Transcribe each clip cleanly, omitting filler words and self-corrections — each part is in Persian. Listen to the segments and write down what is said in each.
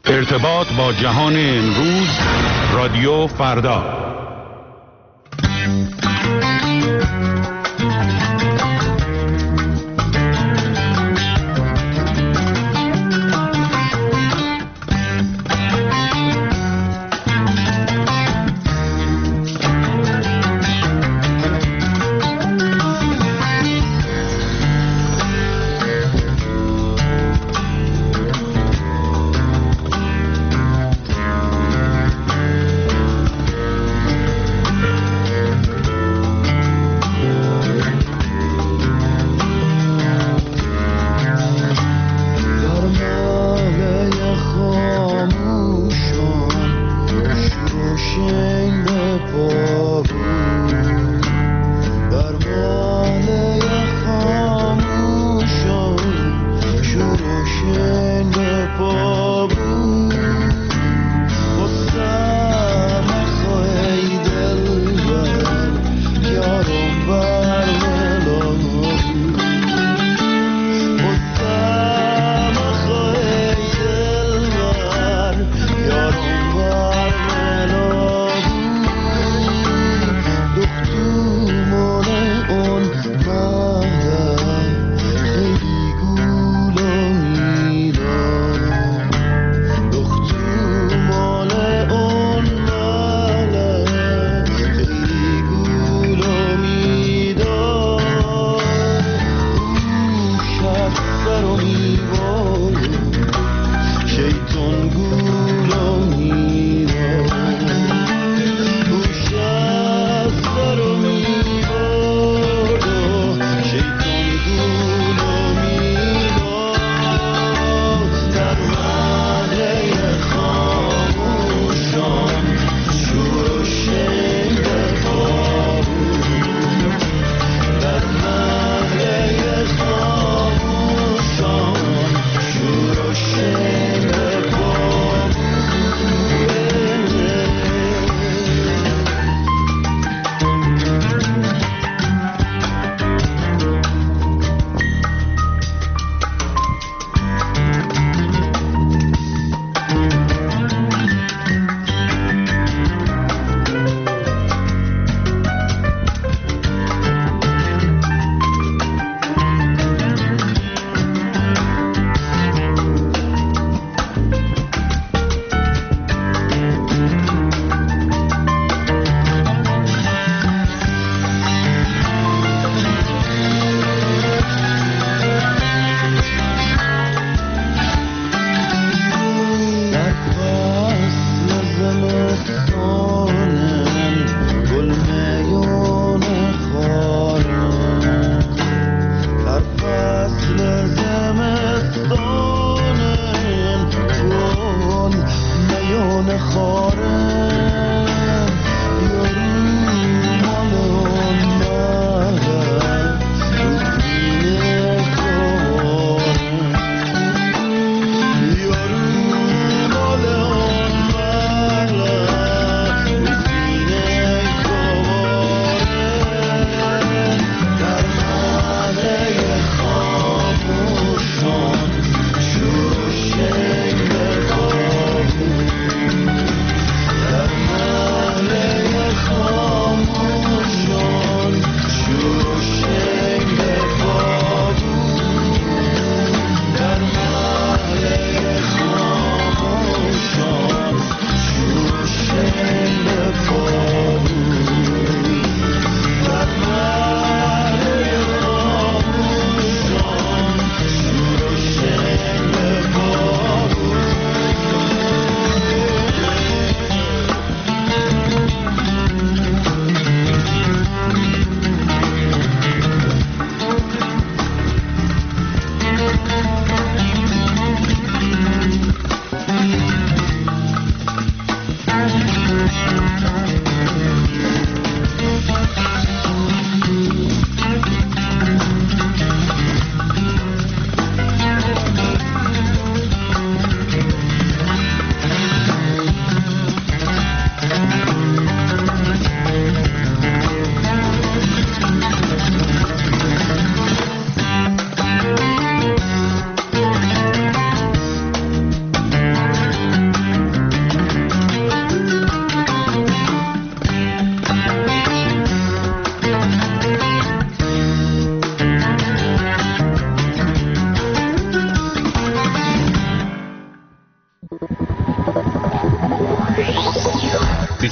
ارتباط با جهان امروز، رادیو فردا.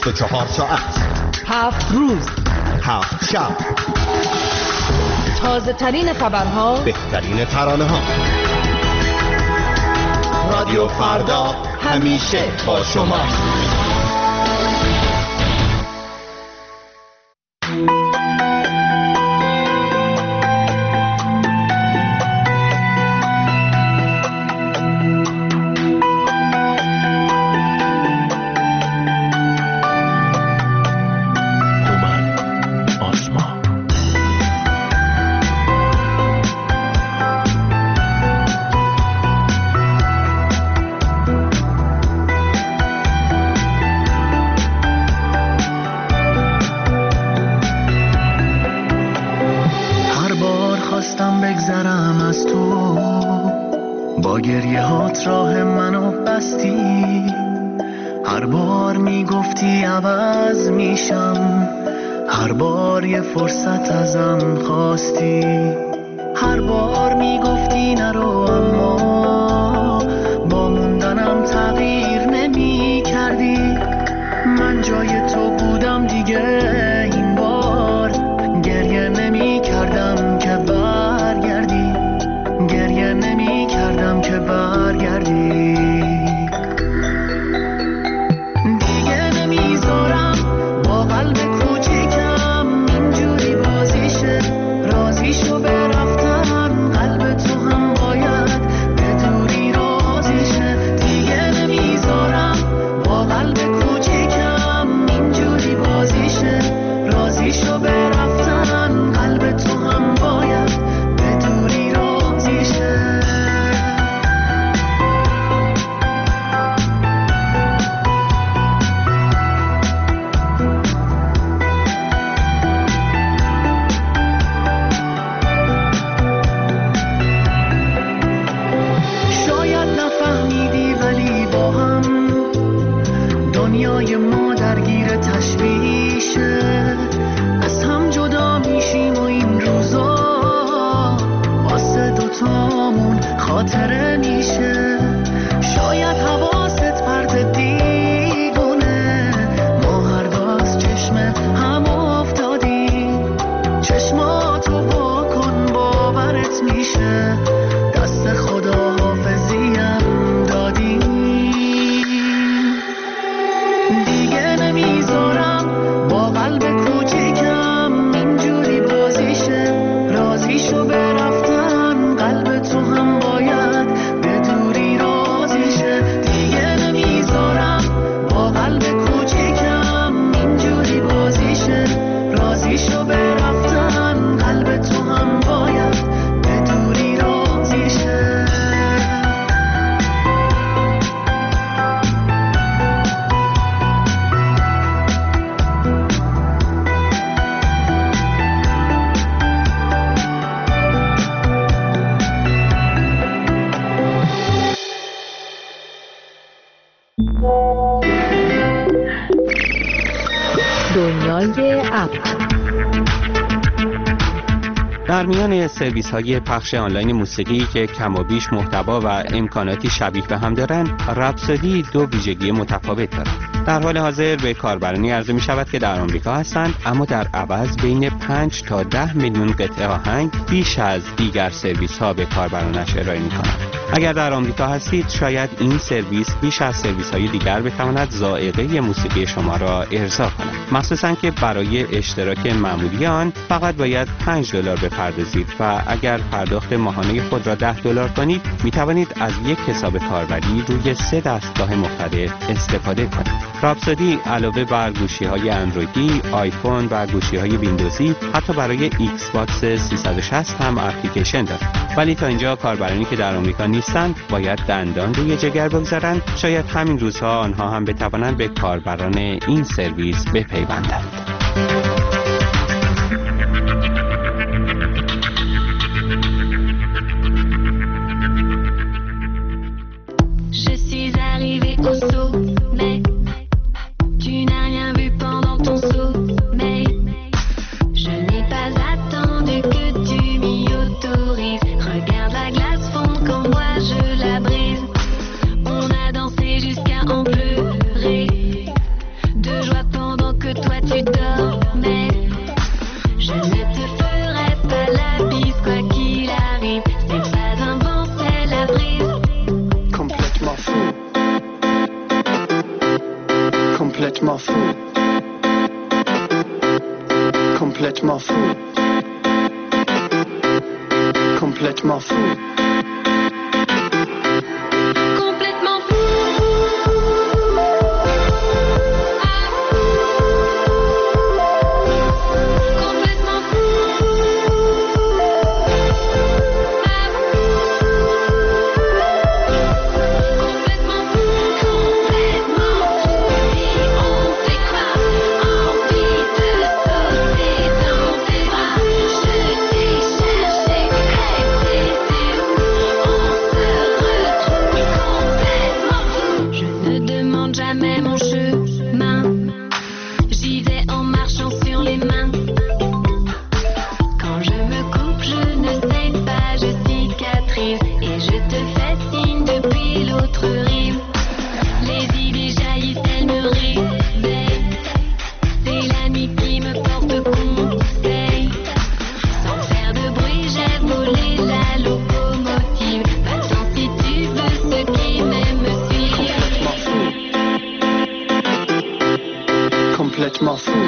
24 ساعت، 7 روز، 7 شب، تازه ترین خبرها، بهترین ترانه ها. رادیو فردا همیشه با شما. فرصت ازم خواستی، هر بار میگفتی نرو، اما با موندنم تغییر نمی کردی. من جای تو بودم دیگه، این بار گریه نمی کردم که برگردی، گریه نمی کردم که برگردی. دیگه نمیذارم با قلب رازیشو به رفتن، قلب تو هم باید به دوری رازیشه. دیگه نمیذارم با قلب کوچیکم اینجوری بازیشه. رازیشو به رفتن، قلب تو هم باید به دوری رازیشه. دنیای ما درگیر تشویشه، از هم جدا میشیم و این روزا واسه دوتامون خاطره میشه. شاید حواست پرت دیوونه، ما هر دو از چشم هم افتادیم. چشماتو واکن باورت میشه، دست خدا حافظیم دادیم. دیگه نمیذارم با قلب کوچیکم اینجوری بازیشه. رازیشو به رفتن، قلب تو هم باید به دوری رازیشه. دیگه نمیذارم با قلب کوچیکم اینجوری بازیشه. رازیشو به رفتن، قلب تو هم باید به دوری رازیشه. دنیای اپ. در میان سرویس های پخش آنلاین موسیقی که کم و بیش محتوا و امکاناتی شبیه به هم دارند، رپسودی دو ویژگی متفاوت دارد. در حال حاضر به کاربرانی عرضه می شود که در آمریکا هستند، اما در عوض بین 5 تا 10 میلیون قطعه آهنگ بیش از دیگر سرویس ها به کاربرانش ارائه می کنند. اگر در آمریکا هستید، شاید این سرویس بیش از سرویس های دیگر بتواند ذائقه موسیقی شما را ارضا کند، مخصوصاً که برای اشتراک معمولی آن فقط باید $5 بپردازید و اگر پرداخت ماهانه خود را $10 کنید، می توانید از یک حساب کاربری روی 3 دستگاه مختلف استفاده کنید. رپسودی علاوه بر گوشی‌های اندرویدی، آیفون و گوشی‌های ویندوزی، حتی برای ایکس باکس 360 هم اپلیکیشن دارد. ولی تا اینجا کاربرانی که در آمریکا نیستند باید دندان روی جگر بگذارند. شاید همین روزها آنها هم بتوانند به کاربران این سرویس بپیوندند. Jusqu'à en pleurer de joie. complètement fou, complètement fou, complètement fou. Complètement fou.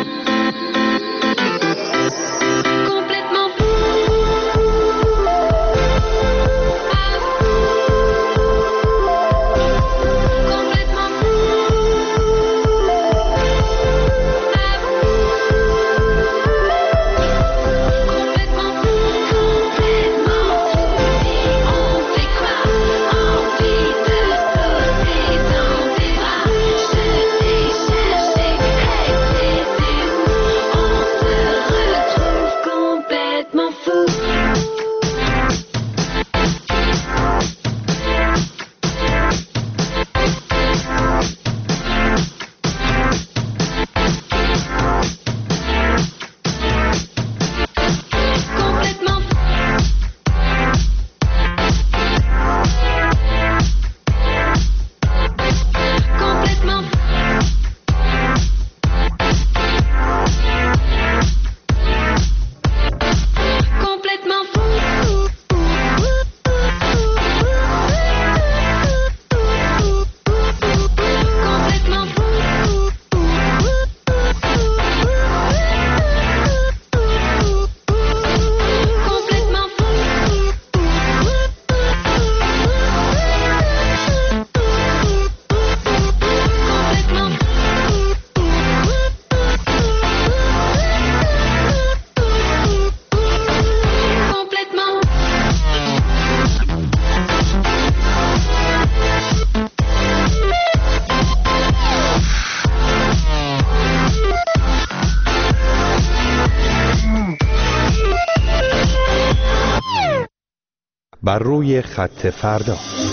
بر روی خط فردا.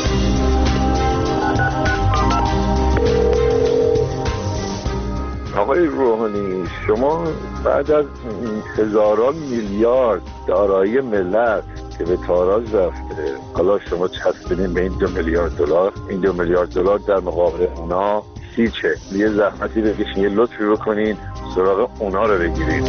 آقای روحانی، شما بعد از هزاران میلیارد دارایی ملت که به تاراج رفته، حالا شما چسبیدین به این 2 میلیارد دلار، این 2 میلیارد دلار در مقابل اونا هیچه. یه زحمتی بکشین، یه لطفی بکنین سراغ اونا رو بگیرید.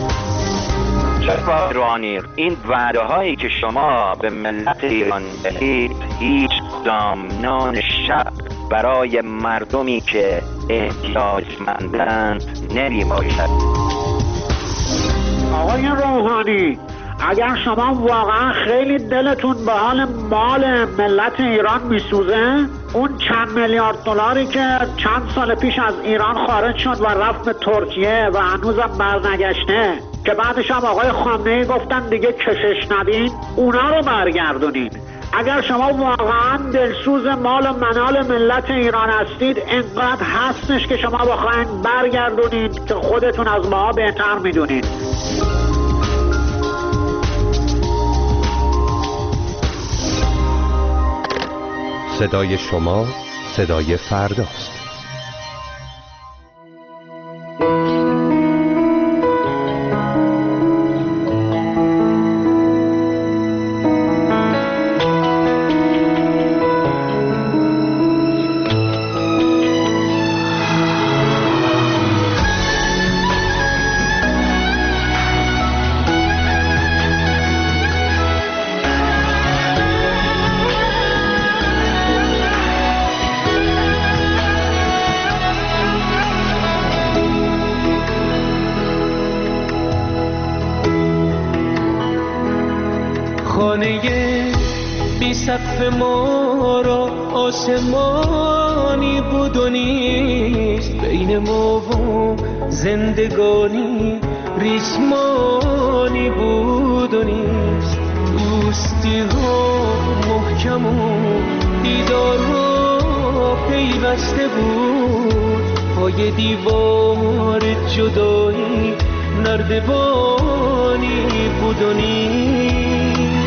جناب روحانی، این وعده هایی که شما به ملت ایران دهید هیچ کدام نان شب برای مردمی که احتیاجمندند نمی باشد. آقای روحانی، اگر شما واقعا خیلی دلتون به حال مال ملت ایران میسوزه، اون چند میلیارد دلاری که چند سال پیش از ایران خارج شد و رفت به ترکیه و هنوزم برنگشته، که بعدش هم آقای خامنه‌ای گفتن دیگه کشش ندین، اونا رو برگردونین. اگر شما واقعا دلسوز مال و منال ملت ایران هستید، اینقدر هستش که شما بخواین برگردونین که خودتون از ما بهتر میدونین. صدای شما صدای فرداست. سقف ما را آسمانی بود و نیست، بین ما و زندگانی ریسمانی بود و نیست. دوستی ها محکم و دیدار ها پیوسته بود، پای دیوار جدایی نردبانی بود و نیست.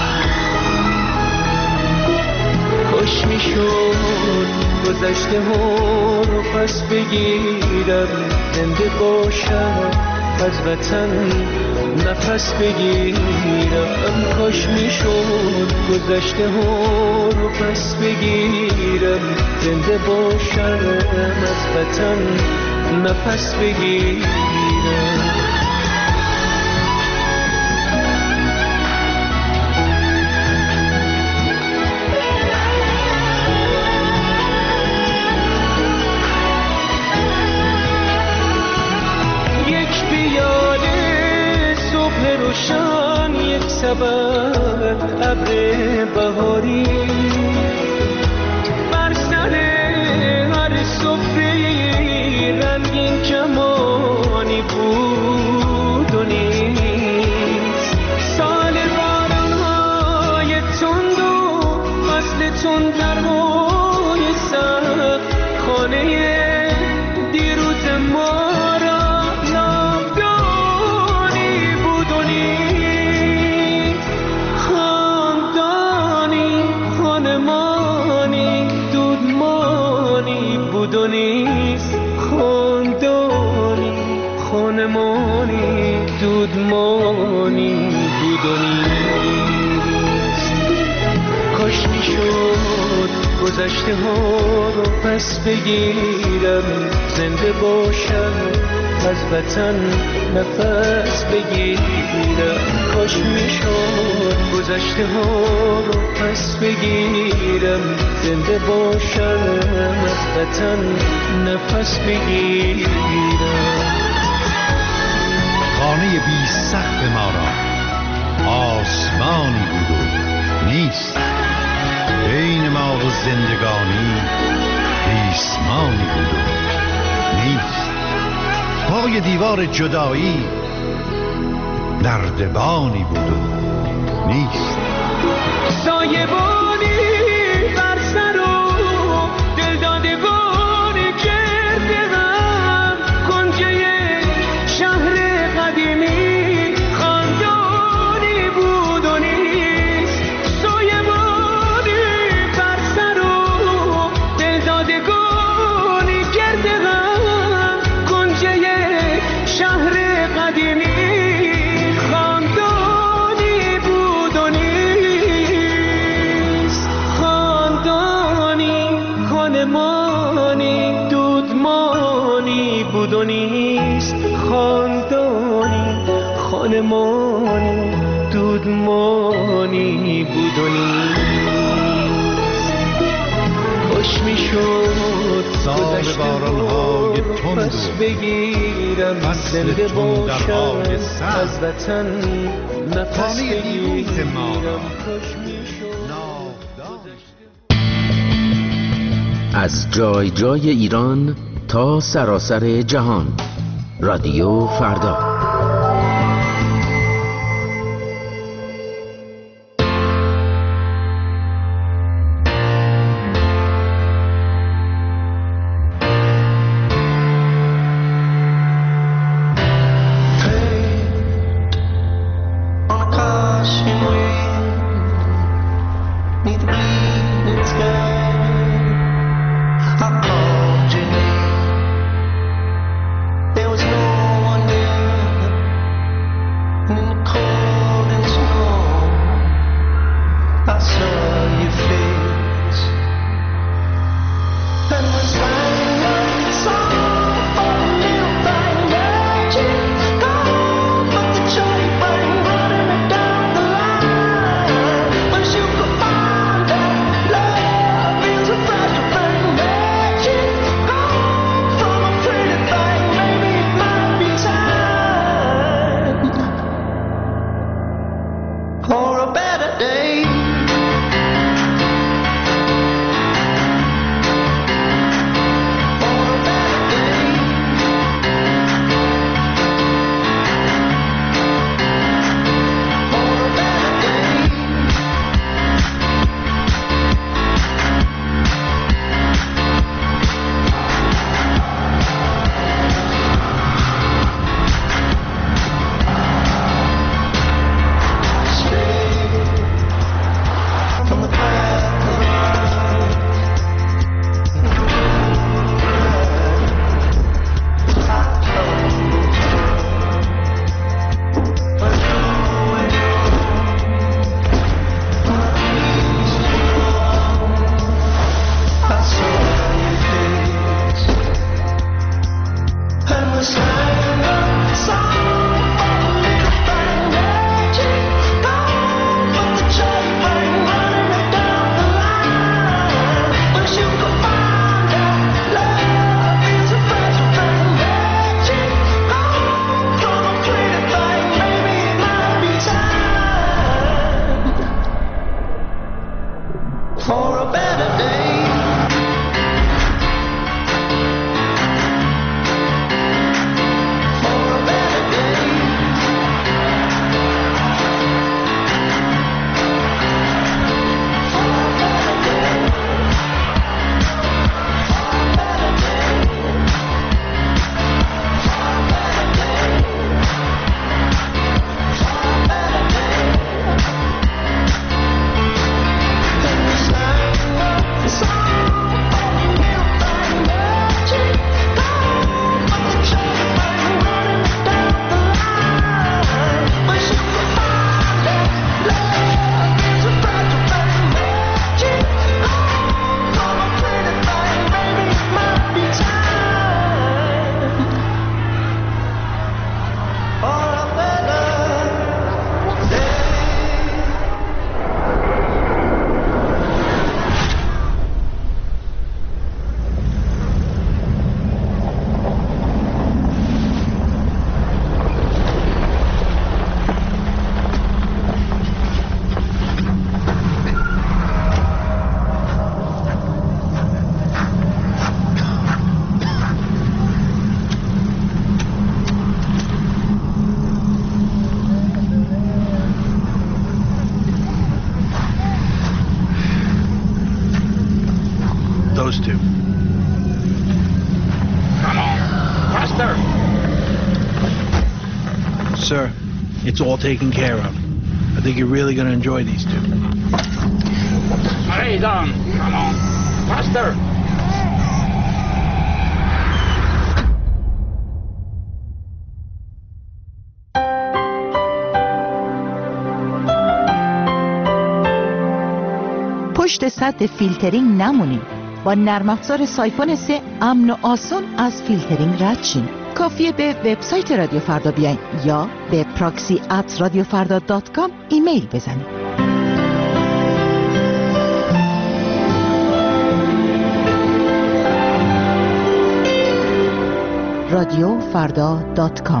کاش میشد گذشته ها رو پس بگیرم، زنده باشم از وطن نفس بگیرم. کاش میشد گذشته ها رو پس بگیرم، زنده باشم از وطن نفس بگیرم. روشن یک سبب ابر بهاری بر سر هر سفره رنگین کمانی بود و نیست. سال باران‌های تند و فصل تندرهای سخت خانه دیروز ما خانمانی دودمانی بود و نیست. کاش میشد گذشته ها رو پس بگیرم، زنده باشم از وطن نفس بگیرم. کاش میشد گذشته ها رو پس بگیرم، زنده باشم از وطن نفس بگیرم. خانه بی سقف ما را آسمانی بود و نیست، بین ما و زندگانی ریسمانی بود و نیست. پای دیوار جدایی نردبانی بود و نیست. سایبانی بر سر و دلدادگان گرد هم، کنجه شهر قدیمی خاندانی بود و نیست. سایبانی بر سر و دلدادگان گرد هم، کنجه شهر قدیمی خاندانی بود و نیست. خاندانی خانمانی دودمانی بود و نیست. خاندانی خانمانی دودمانی بود و نیست. کاش میشد سال باران‌های تند پس بگیرم، زنده باشم از وطن نفس بگیرم. از جای جای ایران تا سراسر جهان، رادیو فردا. There was no one there those two. Come on, faster! Sir, it's all taken care of. I think you're really going to enjoy these two. Hurry, Don! Come on, faster! پشت سد فیلترینگ نمونید. با نرم افزار سایفون 3 امن و آسان از فیلترینگ رد شین. کافیه به وبسایت رادیو فردا بیاین یا به proxy@radiofarda.com ایمیل بزنید. radiofarda.com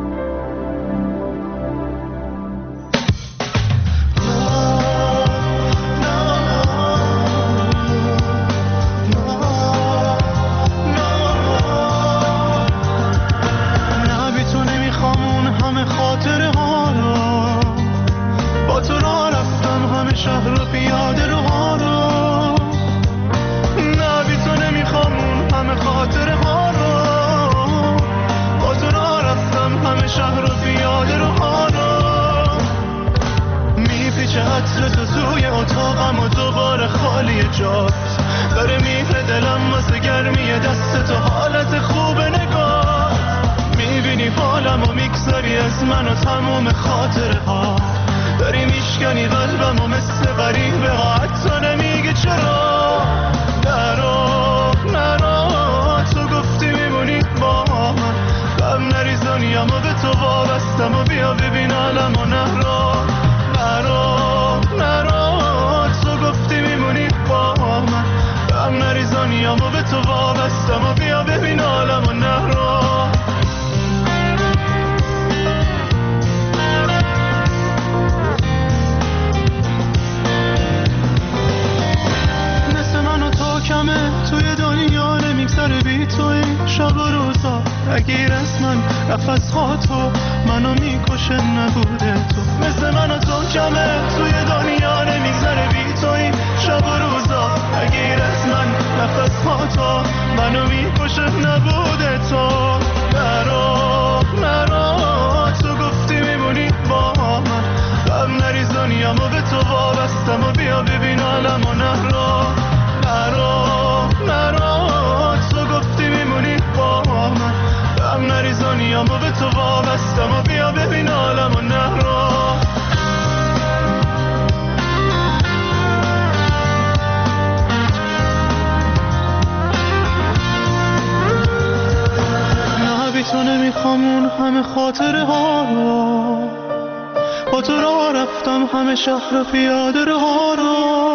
شهر و پیاده رها رو،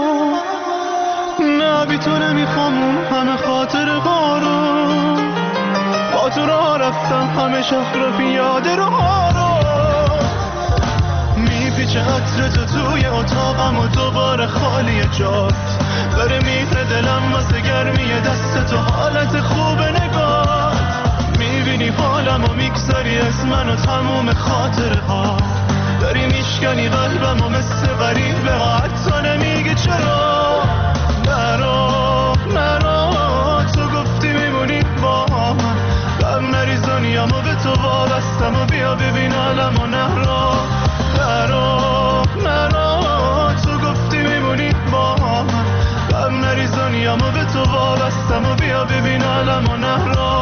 نه بی تو نمیخوام اون همه خاطر ها رو، با تو راه رفتم همه شهر و پیاده رها رو، میپیچه عطر تو توی اتاقم و دوباره خالی جات، داره میره دلم واسه گرمی دست تو حالت خوب نگاه، میبینی حالم و میگذاری از من و تموم خاطره ها، داری میشکنی قلبم و مثل غریب به حتی نمیگی چرا، نرا تو گفتی میمونی با من، غم نریزانیم و به تو وابستم و بیا ببین حالم و نرا تو گفتی میمونی با من، غم نریزانیم و به تو وابستم و بیا ببین حالم و نرا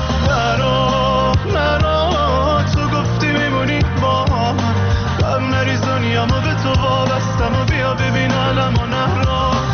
تو گفتی میمونی با من، غم نریزانیم و به تو وابستم و بیا ببین حالم و نرا